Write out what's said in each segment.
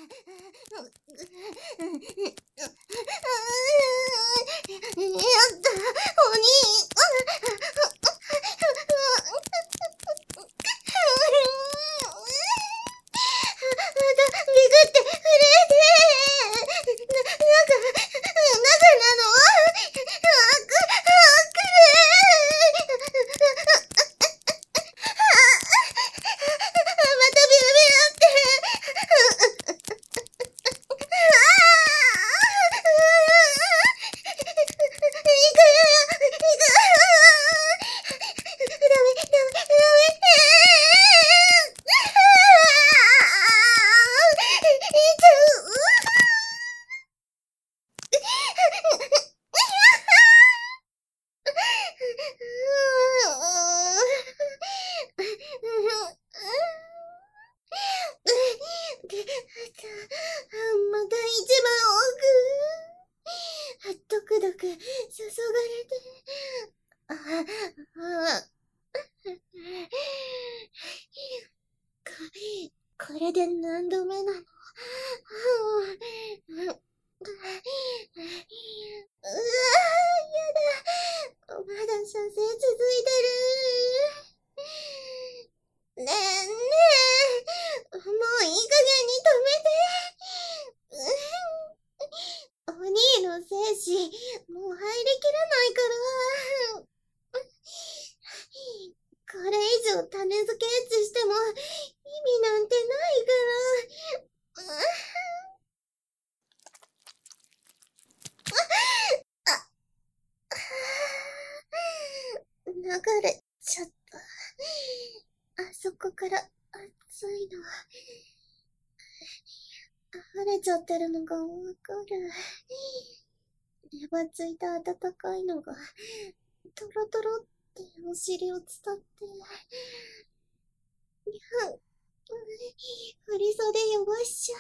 ドクドク注がれて、これで何度目なの？やだ。まだ射精続いてる。ねえねえ、もういい加減に止めて。お兄の精子、もう入りきらないから。これ以上種付けエッチしても意味なんてないから。流れちゃった。あそこから熱いの。溢れちゃってるのがわかる。レバついた温かいのが、トロトロってお尻を伝って。振り袖汚しちゃ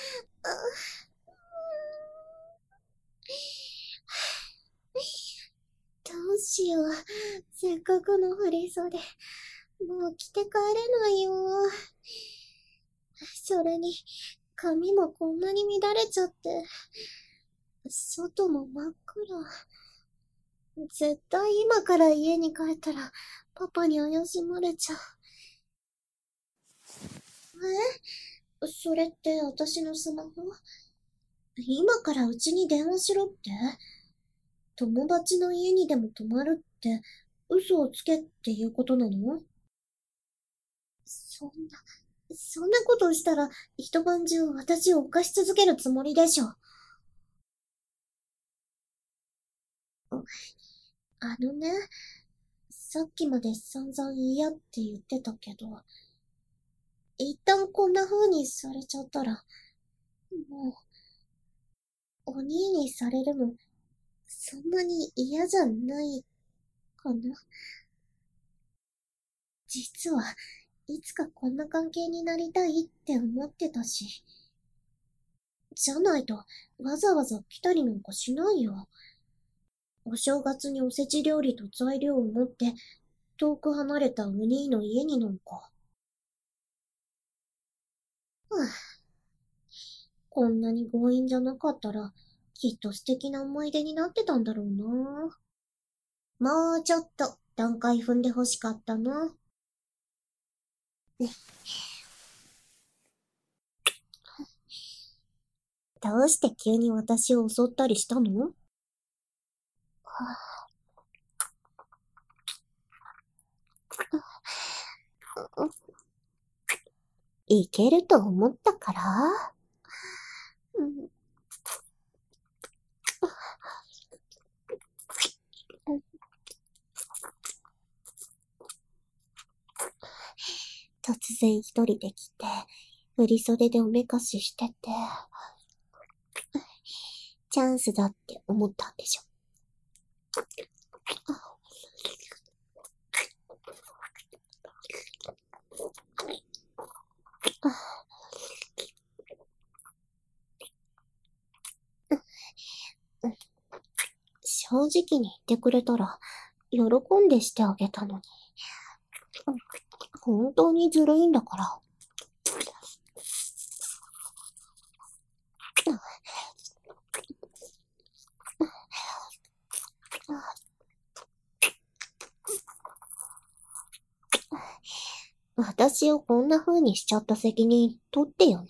どうしよう。せっかくの振り袖。もう着て帰れないよ。それに、髪もこんなに乱れちゃって。外も真っ暗。絶対今から家に帰ったら、パパに怪しまれちゃう。それって私のスマホ？今からうちに電話しろって？友達の家にでも泊まるって嘘をつけっていうことなの？そんなことをしたら一晩中私を犯し続けるつもりでしょ。さっきまで散々嫌って言ってたけど、一旦こんな風にされちゃったら、もう、お兄にされるの、そんなに嫌じゃないかな。実はいつかこんな関係になりたいって思ってたし。じゃないとわざわざ来たりなんかしないよ。お正月におせち料理と材料を持って遠く離れたお兄の家になんか。こんなに強引じゃなかったらきっと素敵な思い出になってたんだろうな。もうちょっと段階踏んで欲しかったな。どうして急に私を襲ったりしたの？いけると思ったから？突然一人で来て、振り袖でおめかししてて、チャンスだって思ったんでしょ。正直に言ってくれたら、喜んでしてあげたのに。本当にずるいんだから。 私をこんな風にしちゃった責任取ってよね。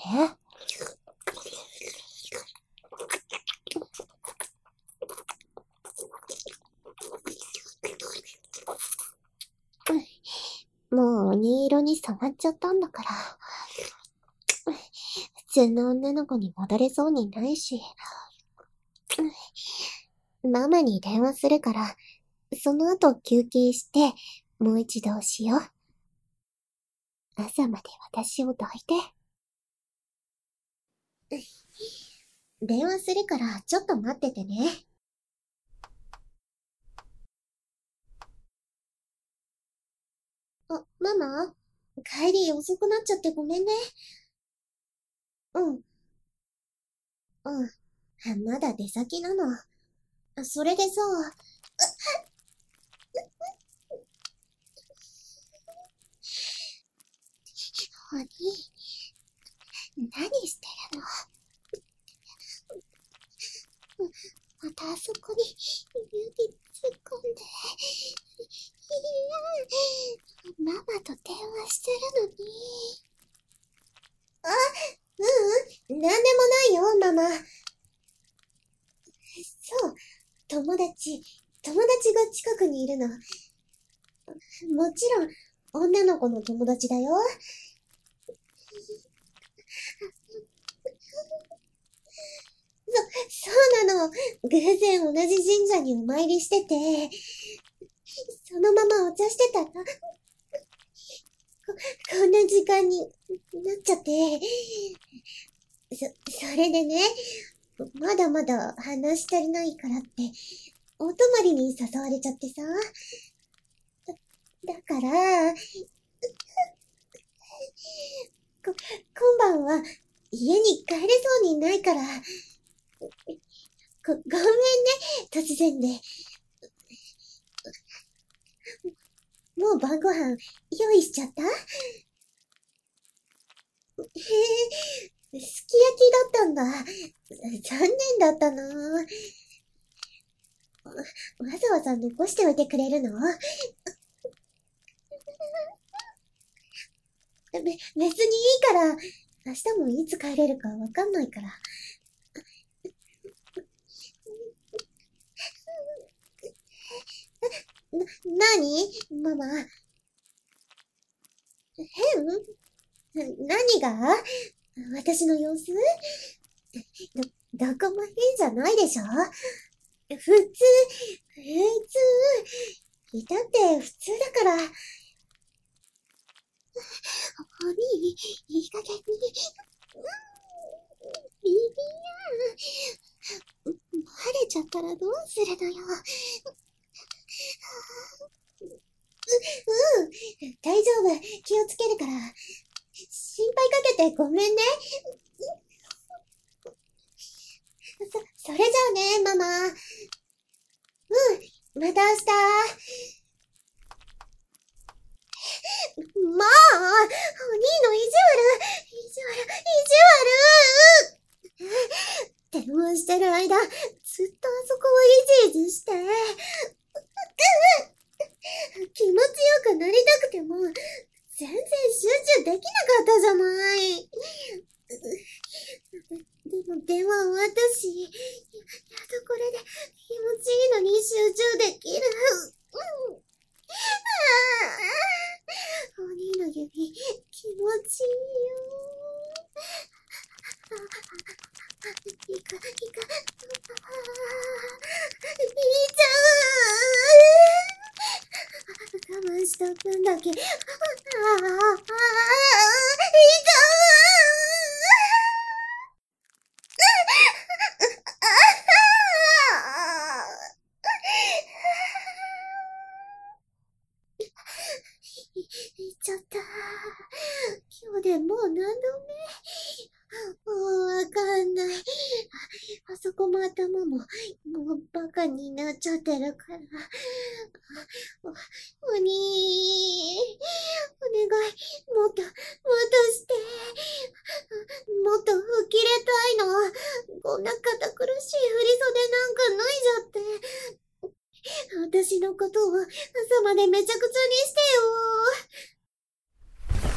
もう鬼色に染まっちゃったんだから。普通の女の子に戻れそうにないし。ママに電話するから、その後休憩して、もう一度しよう。朝まで私を抱いて。電話するからちょっと待っててね。ママ？帰り遅くなっちゃってごめんね。うん。うん。まだ出先なの。それでさ、お兄、何してるの？またあそこに指突っ込んで。ママと電話してるのに。なんでもないよ、ママ。そう、友達が近くにいるの。もちろん、女の子の友達だよ。そうなの。偶然同じ神社にお参りしてて、そのままお茶してたら、こんな時間になっちゃって。それでね、まだまだ話足りないからって、お泊まりに誘われちゃってさ。だから、今晩は家に帰れそうにないから、ごめんね、突然で。もう晩ご飯用意しちゃった？すき焼きだったんだ。残念だったな。わざわざ残しておいてくれるの？別にいいから、明日もいつ帰れるかわかんないから。なにママ。変？何が？私の様子？どこも変じゃないでしょ？普通、いたって普通だから。お兄、いい加減に。ビビアン。バレちゃったらどうするのよ。大丈夫。気をつけるから。心配かけてごめんね。それじゃあね、ママ。また明日。まあ、お兄の意地悪。電話してる間、ずっとあそこをいじいじして。気持ちよくなりたくても、全然集中できなかったじゃない。でも電話終わったし、やっとこれで気持ちいいのに集中できる。お兄の指、気持ちいいよ。いいか。いいじゃん。我慢した分だけ。いいか。言っちゃった。今日でもう何度目？もうわかんない。あそこも頭も、もうバカになっちゃってるから。おにお願い、もっとして。もっと吹き入れたいの。こんな堅苦しい振り袖なんか脱いじゃって。私のことを朝までめちゃくちゃにしてよ。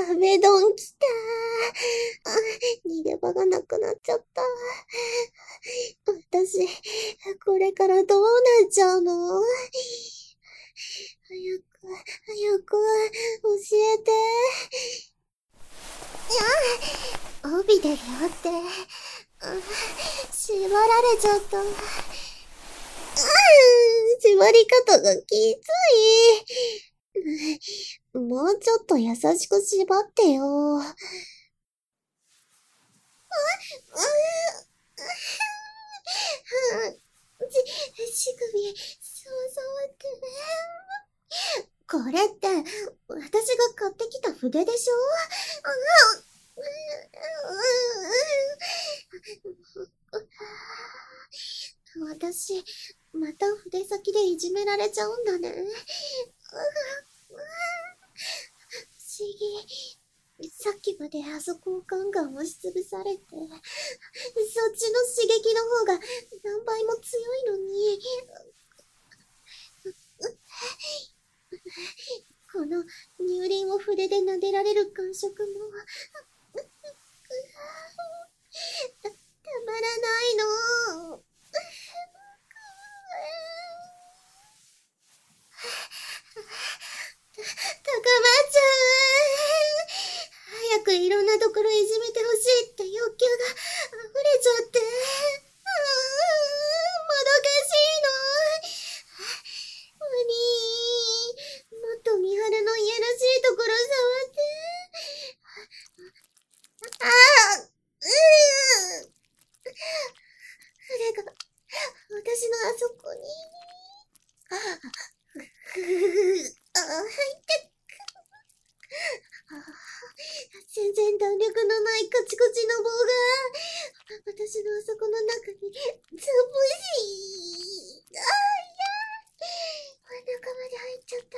壁ドン来た逃げ場がなくなっちゃった。私、これからどうなっちゃうの？早く、教えて。帯でやって、縛られちゃった。縛り方がきつい。もうちょっと優しく縛ってよ。乳首、触ってね。これって、私が買ってきた筆でしょ？私、また筆先でいじめられちゃうんだね。不思議。さっきまであそこをガンガン押しつぶされて、そっちの刺激の方が何倍も強いのに、この乳輪を筆で撫でられる感触も、たまらないの。高まっちゃう。早くいろんなところいじめてほしいって欲求が溢れちゃって。もどかしいの。もっと美晴の家らしいところ触って。筆が私のあそこに。入って。全然弾力のないカチカチの棒が私のあそこの中につぶし。いや、真ん中まで入っちゃった。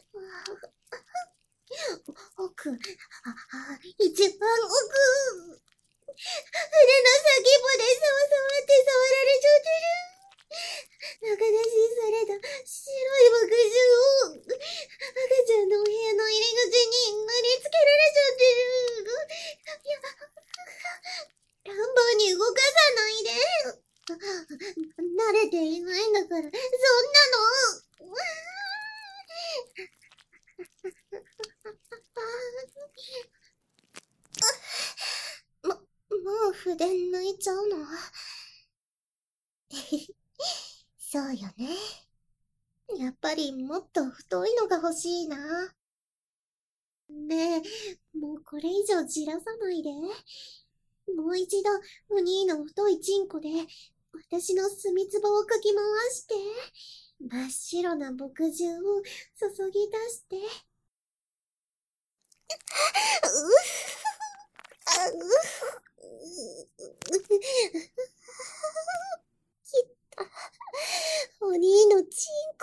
奥、一番奥。筆の先っぽで触って触られちゃってる。中出しされた白い墨汁を赤ちゃんのお部屋の入り口に塗りつけられちゃってる。いや、乱暴に動かさないで。慣れていないんだから、そんなの。もう筆抜いちゃうの？そうよね。やっぱりもっと太いのが欲しいな。ねえ、もうこれ以上じらさないで。もう一度、お兄の太いチンコで、私の墨つばをかき回して、真っ白な墨汁を注ぎ出して。お兄のチンコ。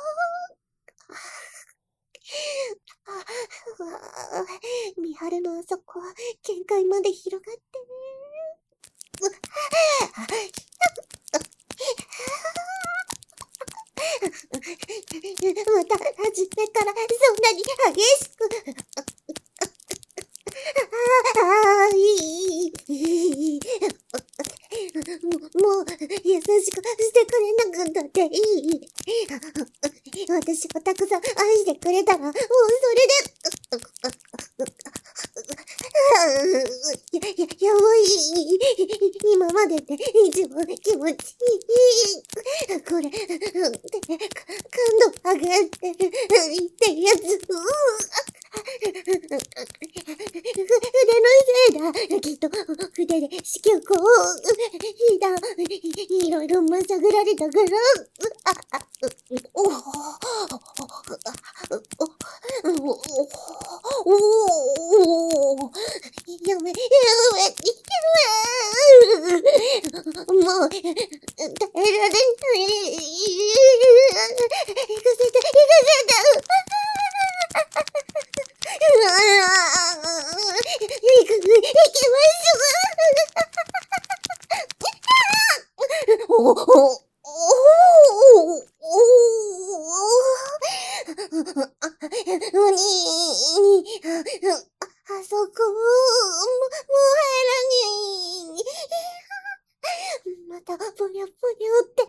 美晴のあそこ、限界まで広がってね。また初めからそんなに激しく。もう優しくしてくれなくったっていい。私をたくさん愛してくれたらもうそれで。やばい。今までで一番気持ちいい。これ、感度上がってるってやつ。筆のせいだ。きっと筆で色欲をいろいろまさぐられたから。やめ。もう、耐えられない。行かせて。行きましょう。おにあそこ、もう入らに。また、ぽよぽよって。